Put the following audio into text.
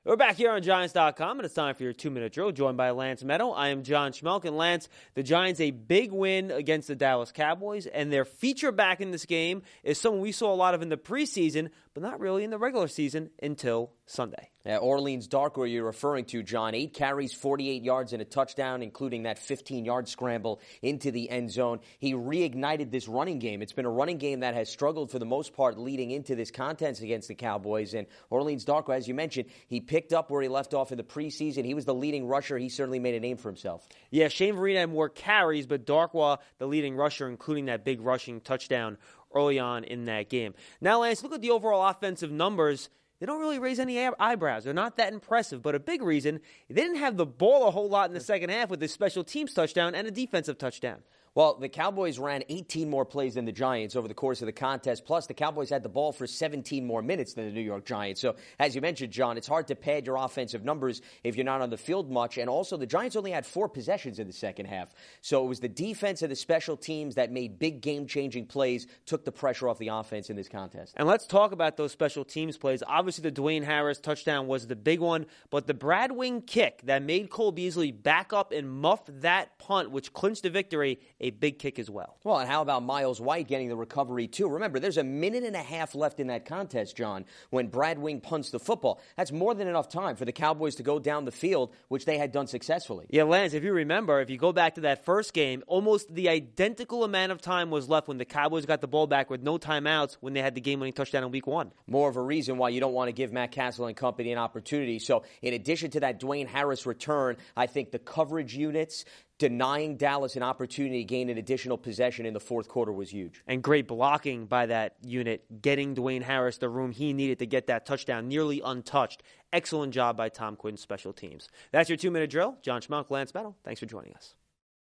We're back here on Giants.com, and it's time for your 2-minute drill, joined by Lance Meadow. I am John Schmelk, and Lance, the Giants, a big win against the Dallas Cowboys, and their feature back in this game is someone we saw a lot of in the preseason, but not really in the regular season until Sunday. Orleans Darkwa you're referring to, John. 8 carries, 48 yards, and a touchdown, including that 15-yard scramble into the end zone. He reignited this running game. It's been a running game that has struggled for the most part leading into this contest against the Cowboys. And Orleans Darkwa, as you mentioned, he picked up where he left off in the preseason. He was the leading rusher. He certainly made a name for himself. Yeah, Shane Vereen had more carries, but Darkwa, the leading rusher, including that big rushing touchdown early on in that game. Now, Lance, look at the overall offensive numbers. They don't really raise any eyebrows. They're not that impressive. But a big reason, they didn't have the ball a whole lot in the second half with a special teams touchdown and a defensive touchdown. Well, the Cowboys ran 18 more plays than the Giants over the course of the contest. Plus, the Cowboys had the ball for 17 more minutes than the New York Giants. So, as you mentioned, John, it's hard to pad your offensive numbers if you're not on the field much. And also, the Giants only had 4 possessions in the second half. So, it was the defense and the special teams that made big game-changing plays, took the pressure off the offense in this contest. And let's talk about those special teams plays. Obviously, the Dwayne Harris touchdown was the big one. But the Brad Wing kick that made Cole Beasley back up and muff that punt, which clinched the victory, a big kick as well. Well, and how about Miles White getting the recovery, too? Remember, there's a minute and a half left in that contest, John, when Brad Wing punts the football. That's more than enough time for the Cowboys to go down the field, which they had done successfully. Yeah, Lance, if you remember, if you go back to that first game, almost the identical amount of time was left when the Cowboys got the ball back with no timeouts when they had the game-winning touchdown in Week 1. More of a reason why you don't want to give Matt Castle and company an opportunity. So, in addition to that Dwayne Harris return, I think the coverage units denying Dallas an opportunity to gain an additional possession in the fourth quarter was huge. And great blocking by that unit, getting Dwayne Harris the room he needed to get that touchdown, nearly untouched. Excellent job by Tom Quinn's special teams. That's your 2-minute drill. John Schmelk, Lance Meadow. Thanks for joining us.